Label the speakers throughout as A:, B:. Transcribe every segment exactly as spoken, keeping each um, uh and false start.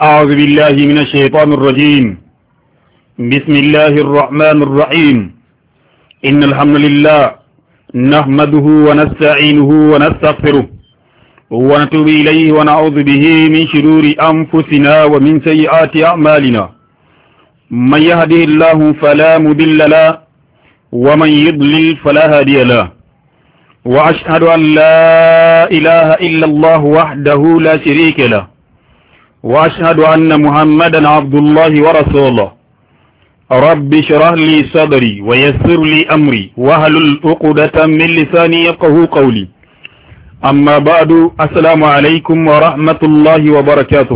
A: أعوذ بالله من الشيطان الرجيم. بسم الله الرحمن الرحيم. إن الحمد لله نحمده ونستعينه ونستغفره ونتوب إليه ونعوذ به من شرور أنفسنا ومن سيئات أعمالنا. من يهده الله فلا مضل له ومن يضلل فلا هادي له. وأشهد أن لا إله إلا الله وحده لا شريك له. وأشهد أن محمدا عبد الله ورسوله. رب اشرح لي صدري ويسر لي أمري واحلل عقدة من لساني يفقهوا قولي. أما بعد السلام عليكم ورحمة الله وبركاته.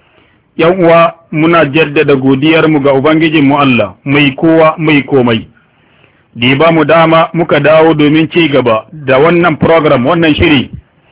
A: يوم muna jaddada godiyarmu ga Ubangijinmu Allah mai kowa mai komai da ba mu dama muka dawo domin ci gaba da wannan program wannan shiri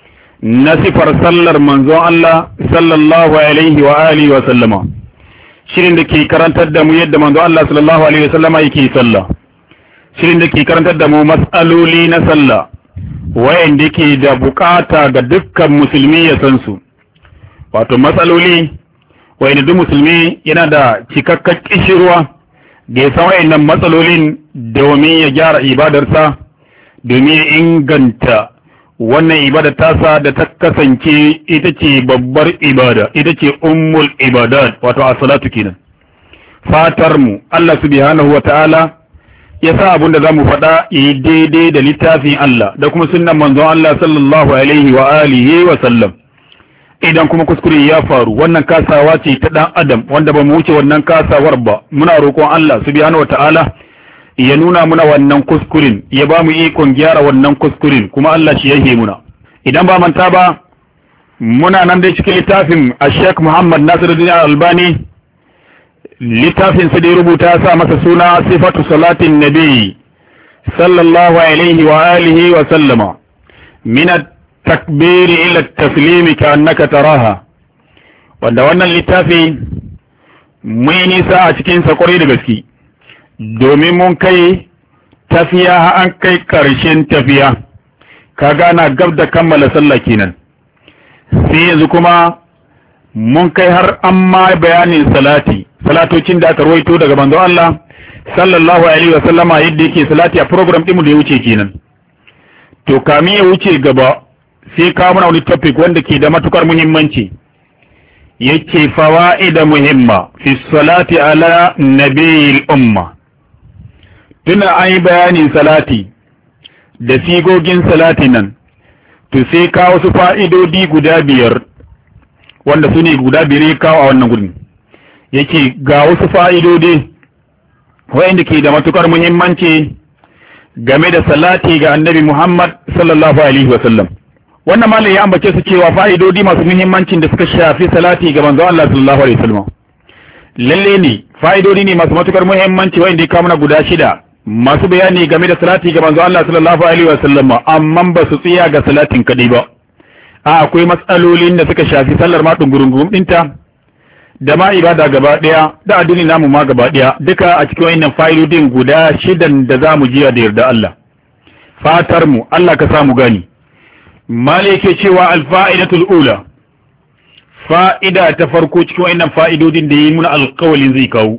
A: na sifar sallar manzon Allah sallallahu alaihi wa alihi wa sallama, shirin da ke karantar da mu yadda manzon Allah sallallahu alaihi wa sallama yake sallah, shirin da ke karantar da mu mas'aloli na sallah wayanda ke da bukata ga dukkan musulmi ya san su, wato matsaloli wayanda duk musulmi yana da cikakken kishirwa da ya san wayannan matsalolin domin ya gyara ibadarsa, domin ya inganta wannan ibada tasa da ta kasance ita ce babbar ibada, ita ce ummul ibadat, wato as-salatu kenan. Fatar mu Allah subhanahu wata'ala ya sa abin da zamu faɗa yi daidai da littafin Allah da kuma sunnan manzon Allah sallallahu alaihi wa alihi wa sallam. Idan kuma kuskure ya faru, wannan kasawa ce ta dan adam wanda ba mu wuce wannan kasawar ba, muna roƙon Allah subhanahu wata'ala ya nuna muna wannan kuskurin, ya ba mu ikon gyara wannan kuskurin, kuma Allah shi yahe muna. Idan ba manta ba, muna nan dai cikin littafin Sheikh Muhammad Nasiruddin Albani, littafin sa da ya rubuta sa masa suna Sifatu Salatin Nabi sallallahu alaihi wa alihi wa sallama min at-takbir ila at-taslim ka'annaka taraha. Wanda wannan littafi mai nisa a cikin sa kwarai da gaske, domin mun kai tafiya an kai ƙarshen tafiya, ka gana gab da kammala sallah kenan. Sai yanzu kuma mun kai har an ma bayanin salati, salatocin da aka rawaito daga manzon Allah sallallahu alaihi wa sallama yadda yake salati a program ɗinmu da ya wuce kenan. To kamin ya wuce gaba sai kawo mana wani topic wanda ke da matukar muhimmanci, yake fawaida muhimma fi salati ala nabiyil umma. Tuna an yi bayanin salati da sigogin salati nan, to sai kawo su fa'idodi guda biyar, wanda su ne guda biyar ya kawo a wannan gudun. Yake ga wasu fa'idodi wa'inda ke da matukar muhimmanci game da salati ga annabi Muhammad sallallahu Alaihi wasallam. Wannan malai ya ambace su cewa fa'idodi masu muhimmancin da suka shafi salati ga manzo Allah sallallahu Alaihi wasallam. Lalle ne, fa'idodi ne masu matukar muhimmanci wa'inda ya kawo mana guda shida, masu bayani game da salati ga manzo Allah sallallahu alaihi wa sallama, amma ba su tsaya ga salatin kadai ba. A akwai matsalolin da suka shafi sallar ma dungurungum dinta da ma ibada gaba daya da addini namu ma gaba daya, duka a cikin wannan fa'idodin guda shidan da zamu jiya da yarda Allah. Fatar mu Allah ka samu gani. Mali yake cewa al-fa'idatul ula, fa'ida ta farko cikin wannan fa'idodin da yi muna alƙawalin zai kawo.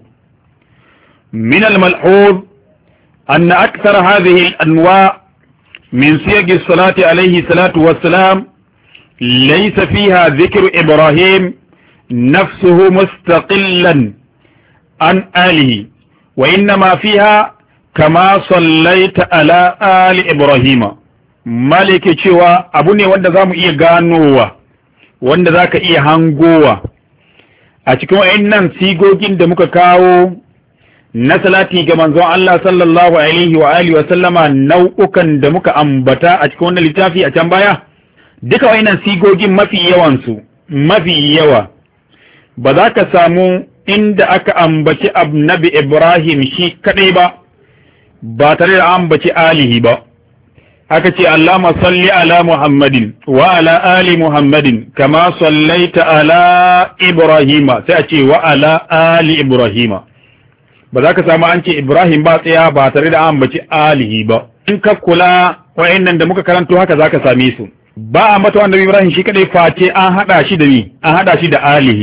A: Min al-mal'ud أن أكثر هذه الأنواع من صيغ الصلاة عليه الصلاة والسلام ليس فيها ذكر إبراهيم نفسه مستقلا عن آله، وإنما فيها كما صليت على آل إبراهيم. مالك شوى أبني وند ذام إيه غانوا وند ذاك إيه هنغوا أتكو إنن سيغوكين دمك كاو na salati ga manzon Allah sallallahu alaihi wa alihi wa sallama nau'ukan da muka ambata a cikin wannan littafi a can baya, duka wayannan sigogin mafi yawan su mafi yawa ba za ka samu inda aka ambaci annabi Ibrahim shi kadai ba ba tare da ambaci alihi ba. Aka ce Allahumma salli ala Muhammadin wa ala ali Muhammadin kama sallaita ala Ibrahima, sai a ce wa ala ali Ibrahima. Ba za ka samu an ce Ibrahim ba tsaya ba tare da an baci alihi ba. In ka kula wa'annan da muka karanto haka za ka same su. Ba a mata annabi Ibrahim shi kadai face an hada shi da ni, an hada shi da alihi.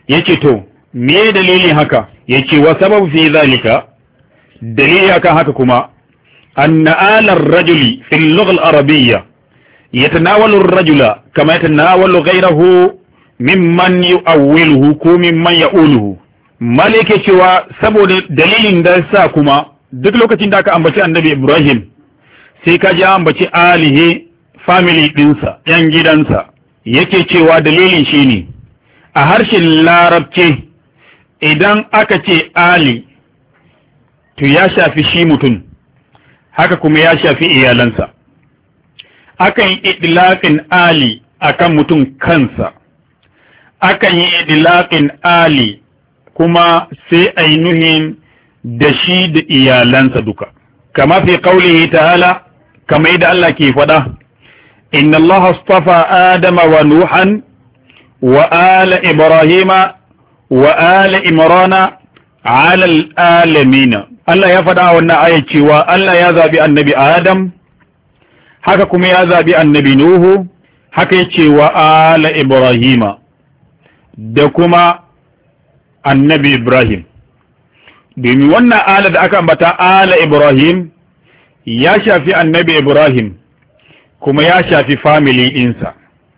A: yace to me dalilin haka yace wa sababu fi zalika dalili akan haka kuma anna ala ar-rajuli fi al-lugha al-arabiyya yatanawalu ar-rajula kama yatanawalu ghayrahu mimman yu'awwiluhu ko mimman ya'uluhu. Malike cewa saboda dalilin da sa kuma duk lokacin da aka ambaci annabi Ibrahim sai ka ji ambaci alihi family dinsa yan gidansa, yake cewa dalilin shine a harshen larabci idan aka ce ali to ya shafi shi mutum, haka kuma ya shafi iyalansa. Akan yi idlaqin ali akan mutum kansa, akan yi idlaqin ali kuma sai ainihin da shi da iyalansa duka, kama fi qaulihi ta'ala, kama yadda Allah ke faɗa, inna Allah astafa Adama wa Nuhan wa ala Ibrahima wa ala Imrana ala alamina. Allah ya faɗa wannan ayat cewa Allah ya zabi annabi Adam, haka kuma ya zabi annabi Nuhu, haka yace wa ala Ibrahima da kuma annabi Ibrahim. Domin wannan ala da aka ambata ala Ibrahim ya shafi annabi Ibrahim kuma ya shafi family ɗinsa,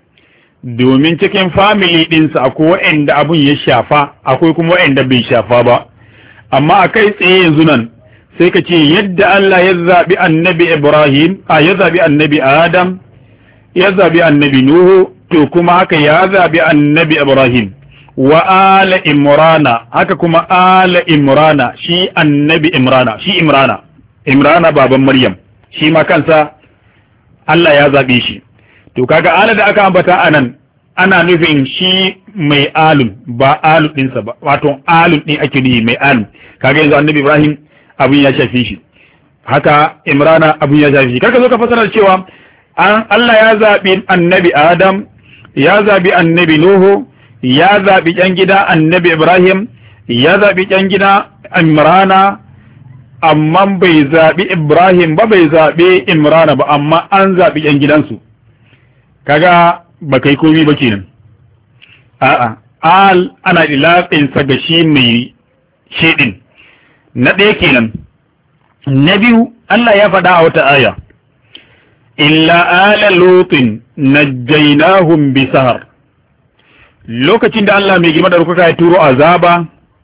A: domin cikin family ɗinsa akwai waɗanda abun ya shafa akwai kuma waɗanda bai shafa ba. Amma a kai tsaye yanzu nan sai ka ce yadda Allah ya zaɓi annabi Ibrahim a ya zaɓi annabi Adam ya zaɓi annabi Nuhu, to kuma haka ya zaɓi annabi Ibrahim wa ala Imrana, haka kuma ala Imrana shi annabi Imrana shi Imrana Imrana baban Maryam shi ma kansa Allah ya zaɓe shi. To kaga ala da aka ambata anan ana nufin shi mai alun ba alun ɗinsa ba, wato alun ɗin ake nufi mai alun. Kaga yanzu annabi Ibrahim abin ya shafi shi, haka Imrana abin ya shafi shi. Karka zo ka fasara cewa Allah ya zaɓi annabi Adam, ya zaɓi annabi Nuhu, ya zaɓi ƴan gida annabi Ibrahim, ya zaɓi ƴan gida Imrana, amma bai zaɓi Ibrahim ba, bai zaɓi Imrana ba, amma an zaɓi ƴan gidansu. Kaga ba kai komi ba kenan. A'a, al ana ilaƙinsa ga shi mai shedin. Na ɗaya kenan. Na biyu, Allah ya faɗa a wata aya, illa ala lutin najjaynahum bi sahar. Lokacin da Allah mai girma da rukuka ya turo azaba,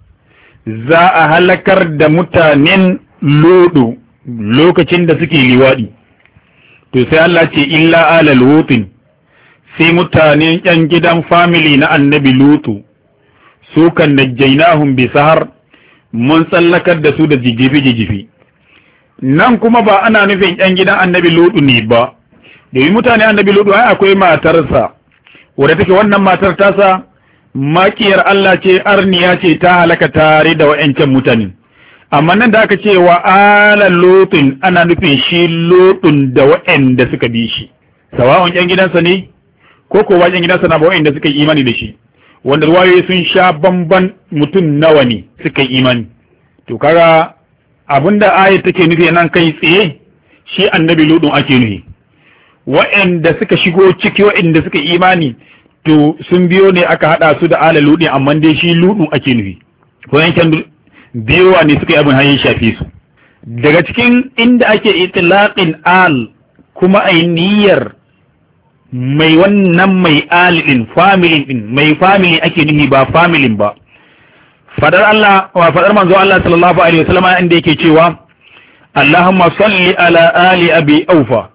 A: za a halakar da mutanen Ludu lokacin da suke liwaɗi. To sai Allah ce illa ala lutin, sai mutanen ƴan gidan family na annabi Lutu, su kan najjaynahum bi sahar, mun tsallakar da su da jijifi-jijifi. Nan kuma ba ana nufin ƴan gidan annabi Lutu ne ba, domin mutane annabi Lutu ai akwai matarsa, wadda take wannan matar tasa makiyar Allah ce, arniya ce, ta halaka tare da wa'ancan mutane. Amma nan da aka ce wa ala Lutun ana nufin shi Lutun da wa'anda suka bi shi, sawa'un ƴan gidansa ne ko ko ƴan gidansa na ba wa'anda suka yi imani da shi, wanda ruwayoyi sun sha bamban mutum nawa ne suka yi imani. To kaga abinda ayat take nufi nan kai tsaye shi annabi Lutun ake nufi. Wa'anda suka shigo ciki wa'anda suka imani to sun biyo ne aka hada su da ala Lutun, amma dai shi Lutun ake nufi. Ko yankan biyowa ne suka yi abin hanyar shafi su. Daga cikin inda ake itlaqin al kuma ai niyyar mai wannan mai alin family din, mai family ake nufi ba family ba. Fadar Allah wa fadar manzo Allah sallallahu alaihi wasallam inda yake cewa Allahumma salli ala ali abi aufa,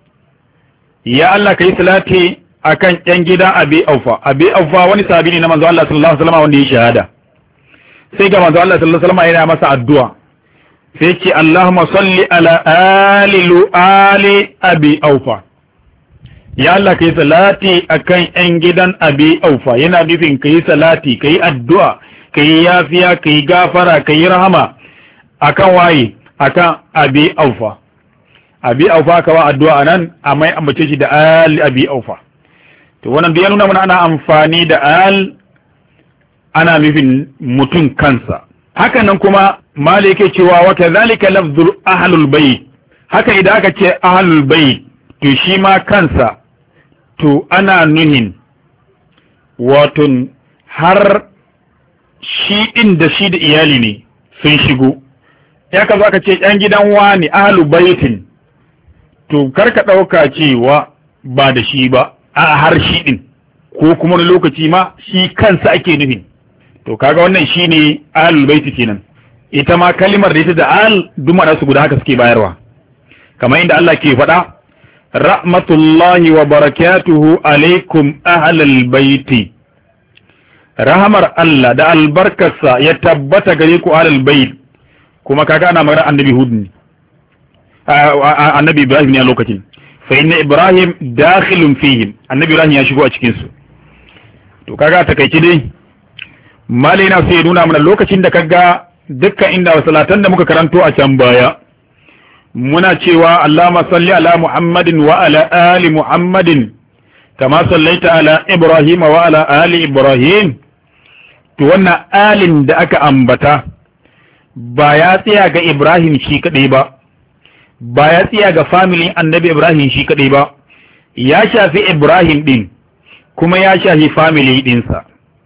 A: ya Allah kai salati akan ƴan gidan abi aufa. Abi aufa wani sahabi ne na manzo Allah sallallahu alaihi wasallam wanda ya shahada. Sai ga manzo Allah sallallahu alaihi wasallam yana masa addu'a, sai ce Allahumma salli ala ali lu ali abi aufa, ya Allah kai salati akan ƴan gidan abi aufa. Yana nufin kai salati, kai addu'a, kai yafiya, kai gafara, kai rahama akan waye, akan abi aufa. Abi aufa kawa addu'a anan amma an ambace shi da ali abi aufa. To wannan da ya nuna mana ana amfani da al ana nufin mutum kansa. Haka nan kuma mali yake cewa wa kadhalika lafzul ahlul bayt, haka idan aka ce ahlul bayt to shi ma kansa to ana nuhin watun har shi din da shi da iyali ne sun shigo ya ka zo aka ce yan gidan wani ahlu baitin to karka ɗauka cewa ba da shi ba a har shi din ko kuma wani lokaci ma shi kansa ake nufin to kaga wannan shine ahlul baiti kenan ita ma kalimar da ita da al duma da su guda haka suke bayarwa kamar inda Allah ke faɗa rahmatullahi wa barakatuhu alaikum ahlal baiti rahamar Allah da albarkarsa ya tabbata gare ku ahlul bait kuma kaga ana magana annabi Hud ne annabi Ibrahim ne a lokacin fa inna Ibrahim dakhilun fihim annabi Ibrahim ya shigo a cikin su to kaga takeici dai malai na sai nuna mana lokacin da kaga dukkan inda salatan da muka karanto a can baya muna cewa Allahumma salli ala Muhammadin wa ala ali Muhammadin kama sallaita ala Ibrahim wa ala ali Ibrahim to wannan alin da aka ambata ba ya tsaya ga Ibrahim shi kadai ba ba ya tsaya ga family annabi Ibrahim shi kadai ba ya shafi Ibrahim din kuma ya shafi family dinsa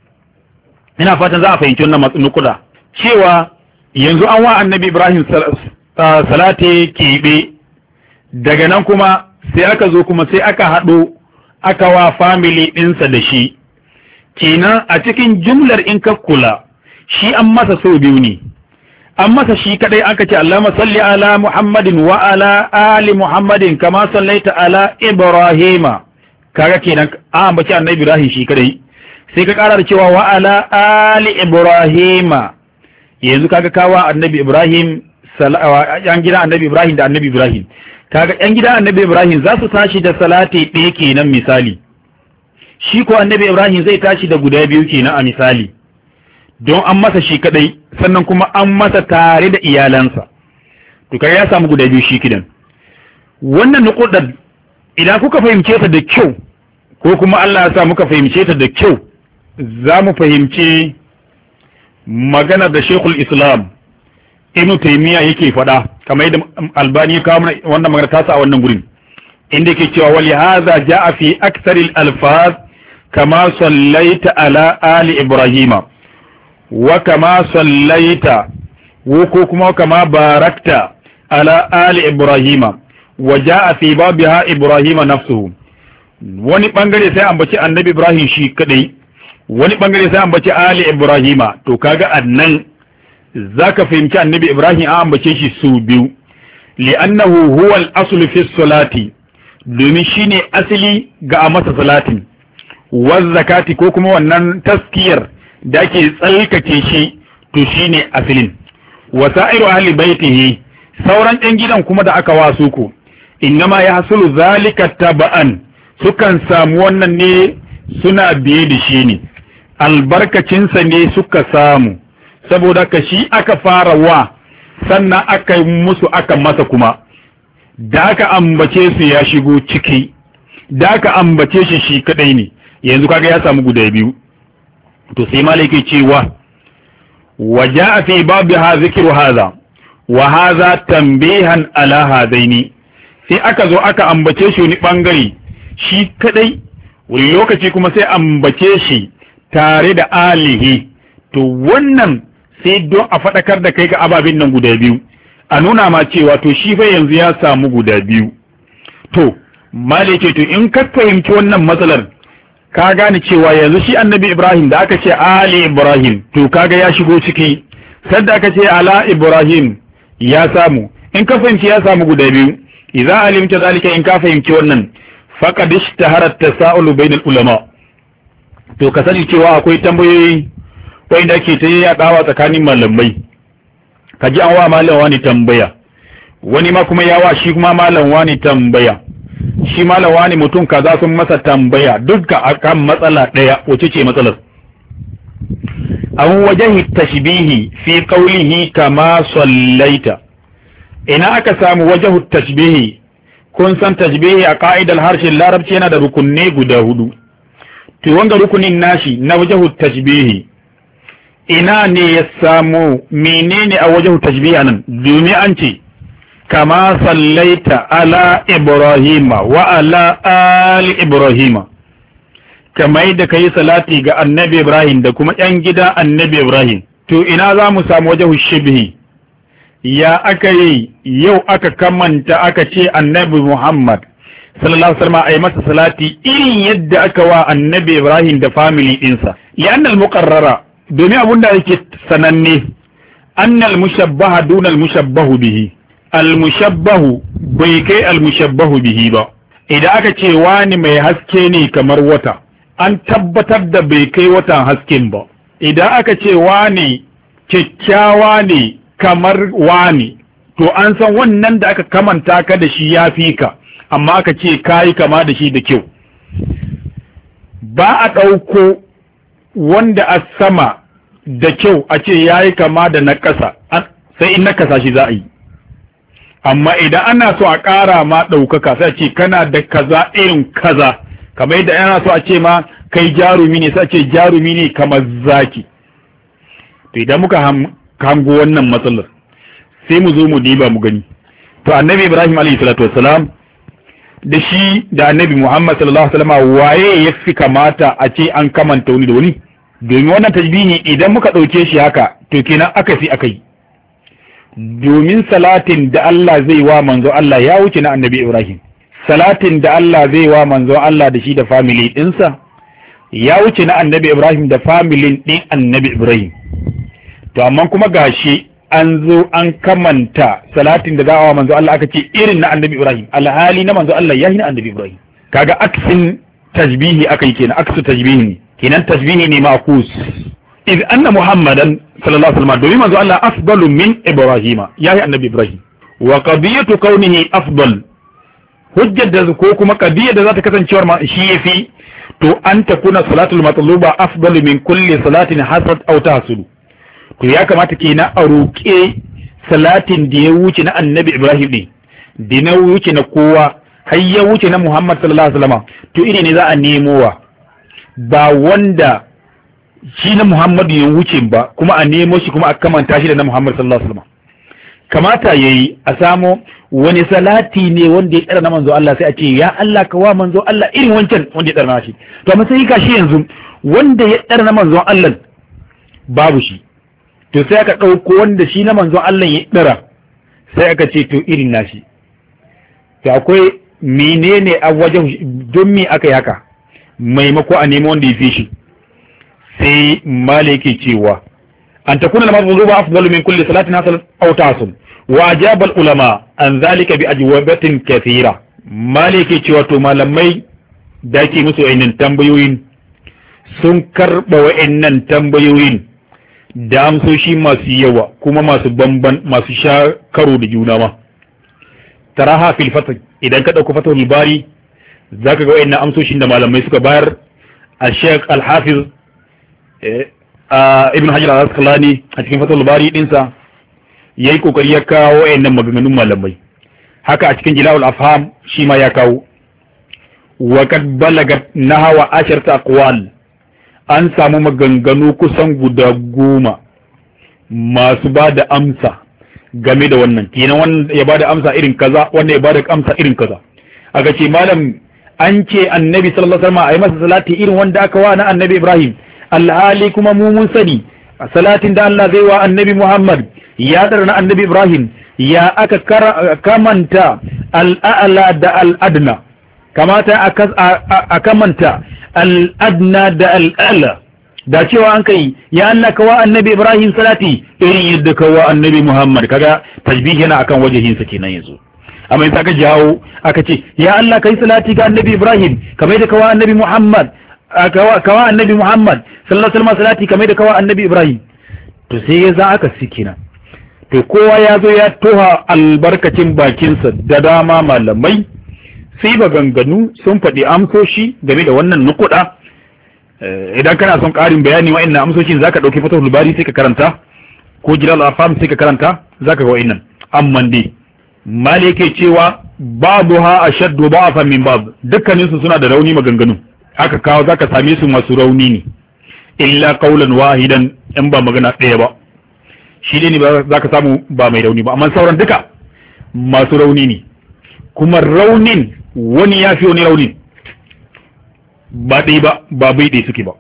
A: ina fatan za a fahimci wannan matsunukuda cewa yanzu an wa annabi Ibrahim salate keɓe daga nan kuma sai aka zo kuma sai aka haɗo aka wa family ɗinsa da shi kenan a cikin jumlar in ka kula shi an masa so biyu ne an masa shi kadai aka ce Allahumma salli ala Muhammadin wa ala ali Muhammadin kama sallaita ala Ibrahima kaga kenan a ambaci annabi Ibrahim shi kadai sai ka ƙara da cewa wa ala ali Ibrahima yanzu kaga kawa annabi Ibrahim yan gidan annabi Ibrahim da annabi Ibrahim kaga yan gidan annabi Ibrahim za su tashi da salati ɗaya kenan misali shi ko annabi Ibrahim zai tashi da guda biyu kenan a misali don an masa shi kadai sannan kuma an masa tare da iyalansa to kaga ya samu guda biyu shi kidan wannan nuqudar idan kuka fahimce ta da kyau ko kuma Allah ya sa muka fahimce ta da kyau za mu fahimci maganar da Sheikhul Islam Ibn Taymiyyah yake faɗa kamar yadda Albani ya kawo wannan magana ta sa a wannan gurin inda yake cewa wali hadha jaa fi aktsari al-alfaz kama sallaita ala ali ibrahima wa kama sallaita ko kuma kama barakta ala ali ibrahima wa jaa fi babiha ibrahima nafsuhu wani bangare sai ambaci annabi Ibrahim shi kadai wani bangare sai ambaci ali ibrahima to kaga annan zaka fahimci annabi Ibrahim an ambace shi su biyu li'annahu huwa al-aslu fi salati domin shine asali ga a masa salatin wa zakati ko kuma wannan taskiyar da ake tsalkake shi to shine asalin wa sa'iru ahli baitihi sauran ɗan gidan kuma da aka wasu ku innama yahsulu zalika taba'an sukan samu wannan ne suna biye da shi ne albarkacinsa ne suka samu saboda ka shi aka fara wa sannan aka yi musu aka masa kuma da aka ambace su ya shigo ciki da aka ambace shi shi kadai ne yanzu kaga ya samu guda biyu to sai malaki cewa waja'a fi babiha zikru hadha wa hadha tanbihan ala hadaini sai aka zo aka ambace shi wani bangare shi kadai wani lokaci kuma sai ambace shi tare da alihi to wannan sai don a faɗakar da kai ga ababin nan guda biyu a nuna ma cewa to shi fa yanzu ya samu guda biyu to male ce to in ka fahimci wannan matsalar ka gane cewa yanzu shi annabi Ibrahim da aka ce ali Ibrahim to kaga ya shigo ciki sadda aka ce ala Ibrahim ya samu in ka fahimci ya samu guda biyu idza alimta zalika in ka fahimci wannan faqad ishtahara at-tasa'ulu bainal ulama to ka sani cewa akwai tambayoyi wanda ake ta yi yaɗawa tsakanin malamai ka ji an wa malam wani tambaya wani ma kuma ya wa shi kuma malam wani tambaya shi malam wani mutum kaza sun masa tambaya dukka akan matsala ɗaya wace ce matsalar an wajahi tashbihi fi qawlihi kama sallaita ina aka samu wajahu tashbihi kun san tashbihi a ka'idar harshen larabci yana da rukunne guda hudu to wanga rukunin nashi na wajahu tashbihi ina ne ya samu menene a wajen tashbiha nan domin an ce kama sallaita ala ibrahima wa ala ali ibrahima kamar da kai salati ga annabi Ibrahim da kuma ƴan gida annabi Ibrahim to ina za mu samu wajhu shibhi ya aka yi yau aka kamanta aka ce annabi Muhammad sallallahu alaihi wasallam ay masa salati irin yadda aka wa annabi Ibrahim da family dinsa li'anna al-muqarrara domin abunda yake sananne anna al-mushabbaha duna al-mushabbahu bihi al-mushabbahu bai kai al-mushabbahu bihi ba idan aka ce wani mai haske ne kamar wata an tabbatar da bai kai watan hasken ba idan aka ce wani kyakkyawa ne kamar wani to an san wannan da aka kamanta ka da shi ya fi ka amma aka ce kayi kama da shi da kyau ba a ɗauko wanda a sama da kyau a ce ya yi kama da na ƙasa sai in na ƙasa shi za a yi amma idan ana so a ƙara ma ɗaukaka sai a ce kana da kaza irin kaza kamar yadda ana so a ce ma kai jarumi ne sai a ce jarumi ne kamar zaki to idan muka hango wannan matsalar sai mu zo mu diba mu gani to annabi Ibrahim alayhi salatu wassalam da shi da annabi Muhammad sallallahu alaihi wasallam waye ya fi kamata a ce an kamanta wani da wani domin wannan tajbihi idan muka dauke shi haka to kenan aka fi akai domin salatin da Allah zai wa manzo Allah ya wuce na annabi Ibrahim salatin da Allah zai wa manzo Allah da shi da family dinsa ya wuce na annabi Ibrahim da family din annabi Ibrahim to amma kuma gashi an zo an kamanta salatin da za a wa manzo Allah aka ce irin na annabi Ibrahim alhali na manzo Allah yahi na annabi Ibrahim kaga aksin tajbihi akai kenan aksu tajbihi ne kenan tajbihi ne ma'kus iz anna muhammadan sallallahu alaihi wasallam domin manzo Allah afdalu min ibrahima yahi annabi Ibrahim wa qadiyatu kaunihi afdal hujjar da ko kuma qadiyar da za ta kasancewar ma shi yafi to an takuna salatul matluba afdalu min kulli salatin hasat aw tahsulu to ya kamata kenan a roƙe salatin da ya wuce na annabi Ibrahim ne da na wuce na kowa har ya wuce na Muhammad sallallahu alaihi wasallam to iri ne za a nemowa ba wanda shi na Muhammad ya wuce ba kuma a nemo shi kuma a kamanta shi da na Muhammad sallallahu alaihi wasallam kamata yayi a samo wani salati ne wanda ya tsara na manzo Allah sai a ce ya Allah ka wa manzo Allah irin wancan wanda ya tsara na shi to amma sai ka shi yanzu wanda ya tsara na manzo Allah babu shi to sai aka ɗauko wanda shi na manzon Allah ya ɗara sai aka ce to irin nashi to akwai menene a wajen don me aka yi haka maimako a nemi wanda ya fi shi sai mala yake cewa an takuna al-madhluba afdalu min kulli salatin hasal aw tasul wa ajaba al-ulama an zalika bi ajwabatin kathira mala yake cewa to malamai da ke musu wayannan tambayoyin sun karba wayannan tambayoyin da amsoshi masu yawa kuma masu bamban masu sha karo da juna ma taraha fil fath idan ka dauko fathul bari zaka ga wayannan amsoshin da malamai suka bayar al-Sheikh al-Hafiz Ibn Hajar al-Asqalani a cikin fathul bari dinsa yayi kokari ya kawo wayannan maganganun malamai haka a cikin Jila'ul Afham shi ma ya kawo wa kad balagat nahwa asharata aqwal an samu maganganu kusan guda goma masu ba da amsa game da wannan kenan wannan ya ba da amsa irin kaza wannan ya ba da amsa irin kaza aka ce malam an ce annabi sallallahu alaihi wasallam ayi masa salati irin wanda aka wa na annabi Ibrahim alhali kuma mu mun sani salatin da Allah zai wa annabi Muhammad ya dar na annabi Ibrahim ya aka kamanta al-a'la da al-adna kamata a kamanta al'adna da al'ala da cewa an kai ya Allah kawa annabi Ibrahim salati irin yadda kawa annabi Muhammad kaga tajbih yana akan wajehinsa kenan yanzu amma in saka jawo aka ce ya Allah kai salati ga annabi Ibrahim kamar yadda kawa annabi Muhammad kawa kawa annabi Muhammad sallallahu alaihi wasallam salati kamar yadda kawa annabi Ibrahim to sai ya za aka sikina to kowa ya zo ya toha albarkacin bakinsa da dama malamai sai maganganu sun faɗi amsoshi game da wannan nukuɗa idan kana son ƙarin bayani wa'annan amsoshin zaka ɗauki fatahul bari sai ka karanta ko jilal afam sai ka karanta zaka ga wa'annan amma dai mali yake cewa babuha ashaddu da'afan min bab dukkanin su suna da rauni maganganu haka kawo zaka same su masu rauni ne illa qawlan wahidan in ba magana ɗaya ba shi ne ba zaka samu ba mai rauni ba amma sauran duka masu rauni ne kuma raunin wani ya fi wani rauni ba ɗaya ba ba bai ɗaya suke ba.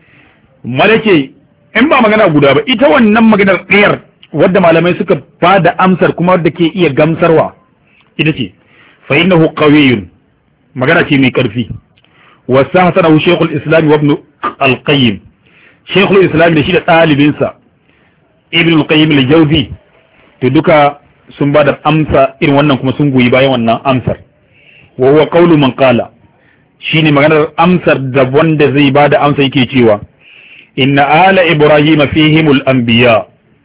A: Malake in ba magana guda ba ita wannan maganar ɗayar wadda malamai suka bada amsar kuma wadda ke iya gamsarwa ita ce fa innahu qawiyyun magana ce mai karfi wa sahsanahu shaykhul islam wa ibn al-qayyim shaykhul islam da shi da ɗalibinsa ibn al-qayyim al-jawzi to duka sun bada amsa irin wannan kuma sun goyi bayan wannan amsar wa huwa qawlu man qala shine maganar amsar da wanda zai bada amsa yake cewa inna ala ibrahima fihim al-anbiya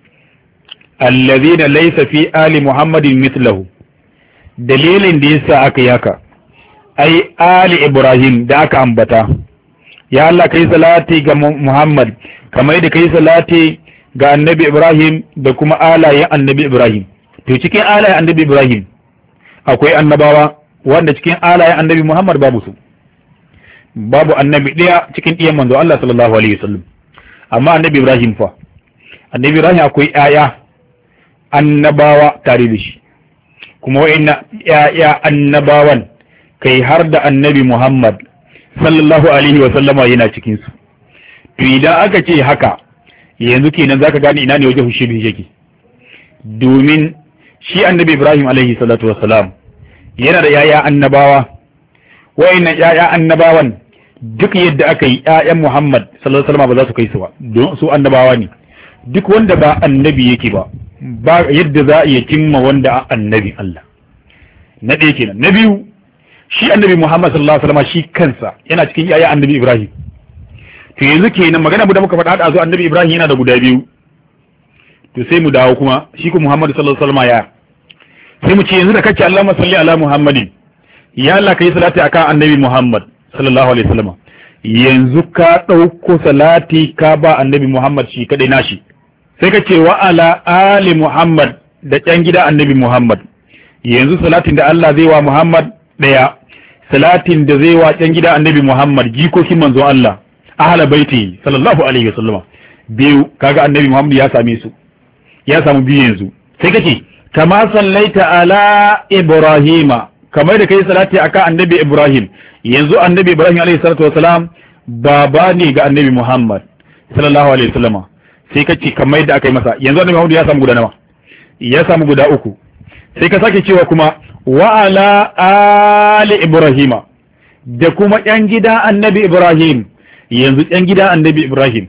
A: alladhina laysa fi ali muhammadin mithluhu dalilin da yasa aka yaka ai ali ibrahim da aka ambata ya Allah kai salati ga muhammad kamar da kai salati ga annabi ibrahim da kuma alayen annabi ibrahim to cikin alayen annabi ibrahim akwai annabawa wanda cikin alayen annabi muhammad babu su babu annabi daya cikin diyan manzo Allah sallallahu alaihi wasallam amma annabi ibrahim fa annabi ibrahim akwai aya annabawa tare da shi kuma wa'inna ya annabawan kai har da annabi muhammad sallallahu alaihi wasallama yana cikin su to idan aka ce haka yanzu kenan zaka gane ina ne wajen hushi yake domin shi annabi ibrahim alaihi salatu wassalam yana da yaya annabawa wayannan yaya annabawan duk yadda aka yi yayan muhammad sallallahu alaihi wasallam ba za su kai su ba don su annabawa ne duk wanda ba annabi yake ba ba yadda za a iya cimma wanda annabi Allah na ɗaya kenan na biyu shi annabi muhammad sallallahu alaihi wasallam shi kansa yana cikin yaya annabi ibrahim to yanzu kenan magana mu da muka faɗa da zo annabi ibrahim yana da guda biyu to sai mu dawo kuma shi ko muhammad sallallahu alaihi wasallam ya sai mu ce yanzu da kace Allahumma salli ala muhammadin ya Allah kai salati akan annabi muhammad sallallahu alaihi wasallam yanzu ka dauko salati ka ba annabi muhammad shi kadai nashi sai ka ce wa ala ali muhammad da can gida annabi muhammad yanzu salatin da Allah zai wa muhammad daya salatin da zai wa can gida annabi muhammad jikokin manzon Allah ahla baiti sallallahu alaihi wasallam biyu kaga annabi muhammad ya same su ya samu biyu yanzu sai kace kama sallaita ala ibrahima kamar da kai salati akan annabi ibrahim yanzu annabi ibrahim alaihi salatu wasalam baba ne ga annabi muhammad sallallahu alaihi wasallam sai kace kamar da aka yi masa yanzu annabi muhammad ya samu guda nawa ya samu guda uku sai ka sake cewa kuma wa ala ali ibrahima da kuma yan gida annabi ibrahim yanzu yan gida annabi ibrahim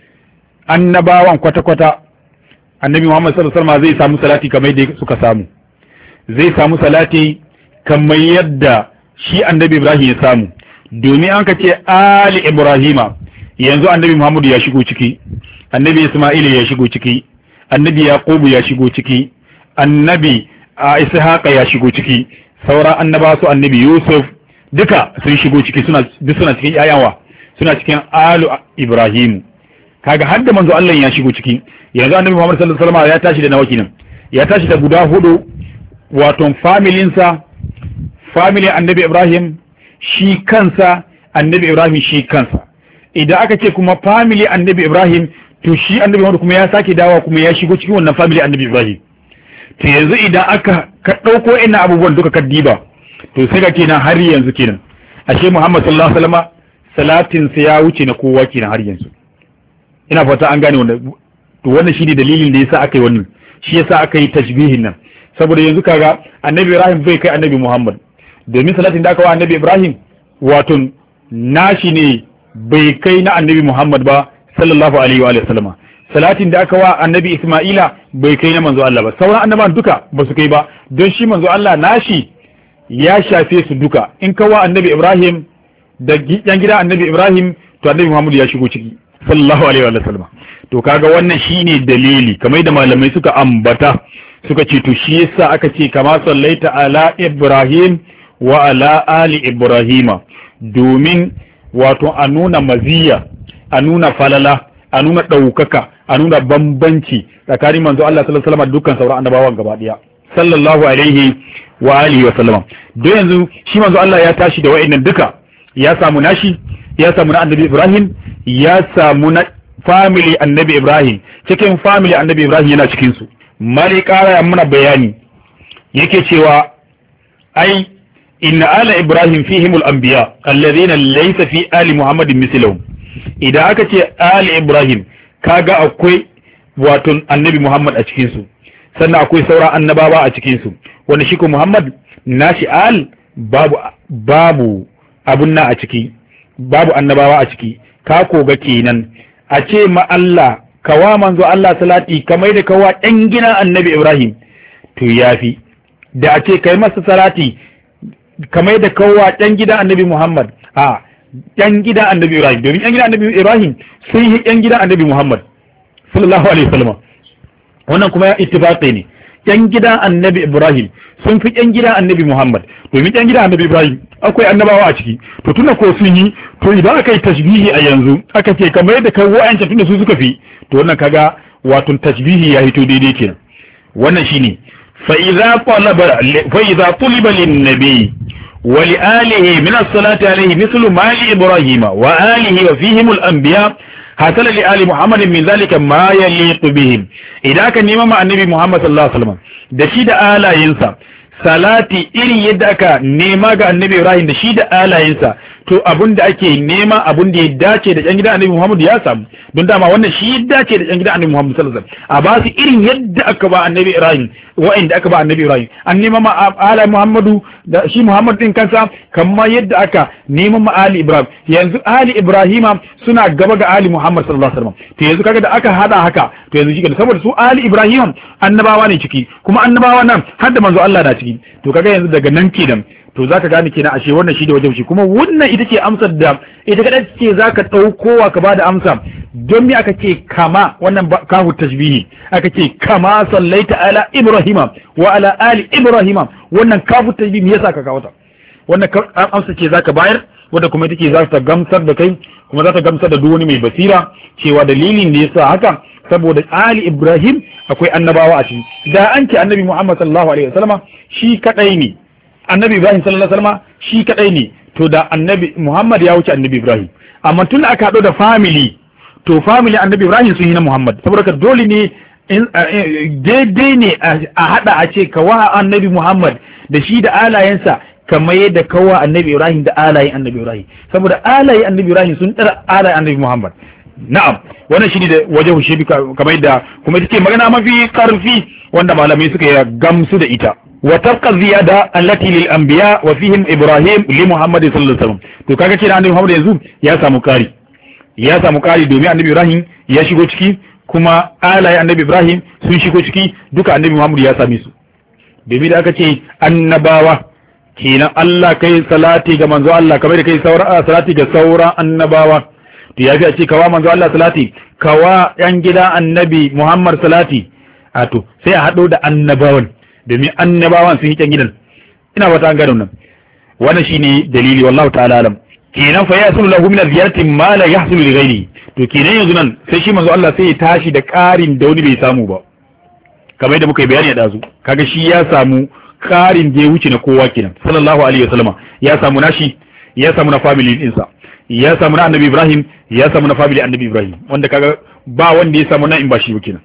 A: annabawan kwata-kwata annabi muhammad sallallahu alaihi wasallam zai samu salati kamar yadda suka samu zai samu salati kamar yadda shi annabi ibrahim ya samu domin an ka ce ali ibrahima yanzu annabi muhammad ya shigo ciki annabi isma'il ya shigo ciki annabi yaqub ya shigo ciki annabi ishaqa ya shigo ciki sauran annaba su annabi yusuf duka sun shigo ciki suna duk suna cikin yayawa suna cikin alu ibrahim kaga har da manzo Allah ya shigo ciki yanzu annabi Muhammad sallallahu alaihi wasallam ya tashi da nawa kenan ya tashi da guda hudu wato familin sa family annabi Ibrahim shi kansa annabi Ibrahim shi kansa idan aka ce kuma family annabi Ibrahim to shi annabi Muhammad kuma ya sake dawa kuma ya shigo cikin wannan family annabi Ibrahim to yanzu idan aka ka dauko ina abubuwan duka kaddiba to sai ga kenan har yanzu kenan ashe Muhammad sallallahu alaihi wasallam salatin sa ya wuce na kowa kenan har yanzu ina fata an gane wannan to wannan shine dalilin da yasa aka yi wannan shi yasa aka yi tashbihin nan saboda yanzu kaga annabi Ibrahim bai kai annabi Muhammad domin salatin da aka wa annabi Ibrahim wato nashi ne bai kai na annabi Muhammad ba sallallahu alaihi wa sallama salatin da aka wa annabi Isma'ila bai kai na manzo Allah ba sauran annabawan duka ba su kai ba don shi manzo Allah nashi ya shafe su duka in ka wa annabi Ibrahim da yan gida annabi Ibrahim to annabi Muhammad ya shigo ciki sallallahu alaihi wa sallam to kaga wannan shine dalili kamar da malamai suka ambata suka ce to shi yasa aka ce kama sallaita ala Ibrahim wa ala ali Ibrahima domin wato a nuna maziya a nuna falala a nuna daukaka a nuna bambanci tsakanin manzo Allah sallallahu alaihi wa sallam dukkan sauran annabawan gaba daya sallallahu alaihi wa alihi wa sallam don yanzu shi manzo Allah ya tashi da wa'annan duka ya samu nashi ya samu na annabi Ibrahim ya samu na family annabi Ibrahim cikin family annabi Ibrahim yana cikin su mali kara muna bayani yake cewa ai inna ala ibrahim fihimul anbiya alladhina laysa fi ali muhammadin mithluhum idan aka ce ali ibrahim kaga akwai wato annabi muhammad a cikin su sannan akwai sauran annabawa a cikin su wanda shi ko muhammad nashi al babu babu abun na a ciki babu annabawa a ciki ka koga kenan a ce ma Allah kawa manzo Allah salati kamar da kawa ɗan gina annabi ibrahim to yafi da a ce kai masa salati kamar da kawa ɗan gidan annabi Muhammad a ɗan gidan annabi Ibrahim domin ɗan gidan annabi Ibrahim sun yi ɗan gidan annabi Muhammad sallallahu alaihi wasallam wannan kuma ya ittifaqi ne ɗan gidan annabi Ibrahim sun fi ɗan gidan annabi Muhammad domin ɗan gidan annabi Ibrahim akwai annabawa a ciki to tunda ko sun yi to idan aka yi tashbihi a yanzu aka ce kamar da kai wa'ancan tunda su suka fi to wannan kaga wato tashbihi ya hito daidai kenan wannan shine fa idza talaba fa idza tuliba lin nabi ولآله من الصلاة عليه مثل ما لإبراهيم وآله وفيهم الأنبياء حصل لآل محمد من ذلك ما يليق بهم إذا كان نمام النبي محمد صلى الله عليه وسلم دشيد آلا ينسى salati irin yadda aka nema ga annabi Ibrahim da shi da alayensa to abun da ake nema abun da ya dace da yan gidan annabi Muhammad ya samu don dama wannan shi ya dace da yan gidan annabi Muhammad sallallahu alaihi wasallam a ba su irin yadda aka ba annabi Ibrahim wa'inda aka ba annabi Ibrahim an nema ma ala Muhammadu da shi Muhammad din kansa kamar yadda aka nema ma ali Ibrahim yanzu ali Ibrahima suna gaba ga ali Muhammad sallallahu alaihi wasallam to yanzu kaga da aka hada haka to yanzu shi saboda su ali Ibrahim annabawa ne ciki kuma annabawa nan har da manzo Allah na ciki to kaga yanzu daga nan kenan to zaka gane kenan ashe wannan shi da wajen shi kuma wannan ita ce amsar da ita kada ce zaka daukowa ka bada amsa don me aka ce kama wannan kafu tashbihi aka ce kama sallaita ala ibrahima wa ala ali ibrahima wannan kafu tashbihi me yasa ka kawo ta wannan amsa ce zaka bayar wanda kuma ita ce za ta gamsar da kai kuma za ta gamsar da duk wani mai basira cewa dalilin da yasa haka saboda ali ibrahim akwai annabawa a ciki da an ce annabi muhammad sallallahu alaihi wasallam shi kadai ne annabi ibrahim sallallahu alaihi wasallam shi kadai ne to da annabi muhammad ya wuce annabi ibrahim amma tun aka hado da family to family annabi ibrahim sun yi na muhammad saboda dole ne daidai ne a hada a ce kawa annabi muhammad da shi da alayensa kamar yadda kawa annabi ibrahim da alayen annabi ibrahim saboda alayen annabi ibrahim sun dara alayen annabi muhammad na'am wannan shine da wajen shi kamar yadda kuma take magana mafi karfi wanda malamai suka yi gamsu da ita wa tabqa ziyada allati lil anbiya wa fihim ibrahim li muhammad sallallahu alaihi wasallam to kaga kira annabi muhammad yanzu ya samu kari ya samu kari domin annabi ibrahim ya shigo ciki kuma alaye annabi ibrahim sun shigo ciki duka annabi muhammad ya same su domin da aka ce annabawa kenan Allah kai salati ga manzo Allah kamar da kai saura salati ga sauran annabawa to yafi a ce kawa manzo Allah salati kawa yan gida annabi muhammad salati a to sai a hado da annabawan domin annabawan sun yi can gidan ina fata an gano nan wannan shine dalili wallahu ta'ala alam kenan fa yasulu lahu min ziyarati ma la yahsulu li ghayri to kenan yanzu nan sai shi manzo Allah sai ya tashi da ƙarin da wani bai samu ba kamar yadda muka yi bayani da su kaga shi ya samu ƙarin da ya wuce na kowa kenan sallallahu alaihi wasallama ya samu nashi ya samu na family din sa ya samu na annabi Ibrahim ya samu na family annabi Ibrahim wanda kaga ba wanda ya samu na in ba shi ba kenan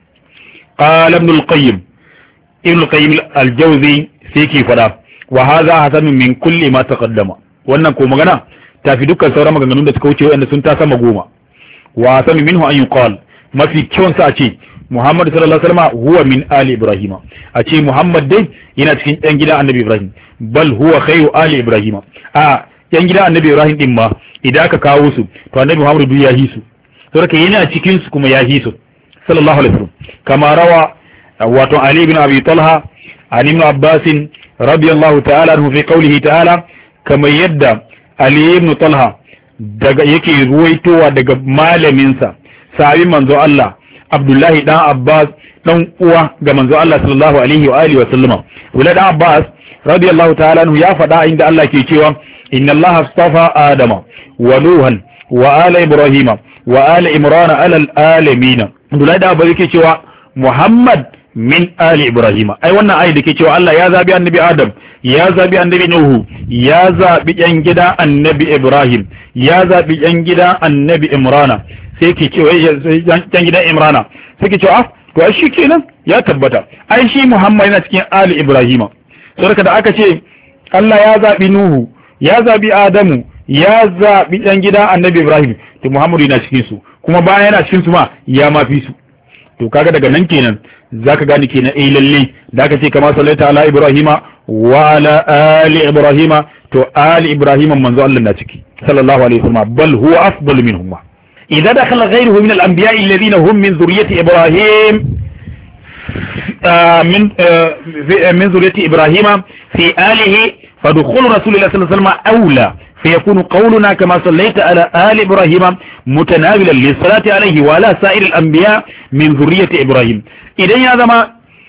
A: qala ibn al-qayyim ibn al-qayyim al-jawzi sai ke fada wa hadha hasanun min kulli ma taqaddama wannan ko magana tafi dukkan sauran maganganun da suka wuce wanda sun ta sama goma wa hasanun minhu an yuqal mafi kyawun sa ce Muhammad sallallahu alaihi wasallam huwa min ali Ibrahim a ce Muhammad dai yana cikin ɗan gidan annabi Ibrahim bal huwa khayru ali Ibrahim a ɗan gidan annabi Ibrahim din ma idan aka kawo su to annabi Muhammad duk ya hisu saboda yana cikin su kuma ya hisu sallallahu alaihi wasallam kama rawa wato Ali ibn Abi Talha an ibn Abbas radiyallahu ta'ala anhu fi qawlihi ta'ala kama yadda Ali ibn Talha daga yake ruwaitowa daga malamin sa sahabi manzo Allah Abdullahi dan Abbas dan uwa ga manzo Allah sallallahu alaihi wa alihi wa sallama wala dan Abbas radiyallahu ta'ala anhu ya faɗa inda Allah ke cewa inna Allah astafa Adama wa Nuhan wa ala Ibrahima wa ala Imran ala alamin Abdullahi dan Abbas yake cewa Muhammad min ali Ibrahima ai wannan ayi da ke cewa Allah ya zabi annabi Adam ya zabi annabi Nuhu ya zabi yan gida annabi Ibrahim ya zabi yan gida annabi Imrana sai ke cewa yan gidan Imrana sai ke cewa to ai shikenan ya tabbata ai shi Muhammad yana cikin ali Ibrahima saboda da aka ce Allah ya zabi Nuhu ya zabi Adamu ya zabi dan gidan Annabi Ibrahim to Muhammadu yana cikin su kuma bayan yana cikin su ma ya mafi su to kaga daga nan kenan zaka gane kenan eh lalle da aka ce kama sallaita ala Ibrahima wa ala ali Ibrahima to ali Ibrahima manzo Allah na ciki sallallahu alaihi wasallam bal huwa afdal minhum idza dakhala ghayruhu min al-anbiya alladhina hum min dhurriyyati Ibrahim من من ذرية إبراهيم في آله فدخول رسول الله صلى الله عليه وسلم أولى فيكون قولنا كما صليت على آل إبراهيم متناولا للصلاة عليه وعلى سائر الأنبياء من ذرية إبراهيم إذن هذا ما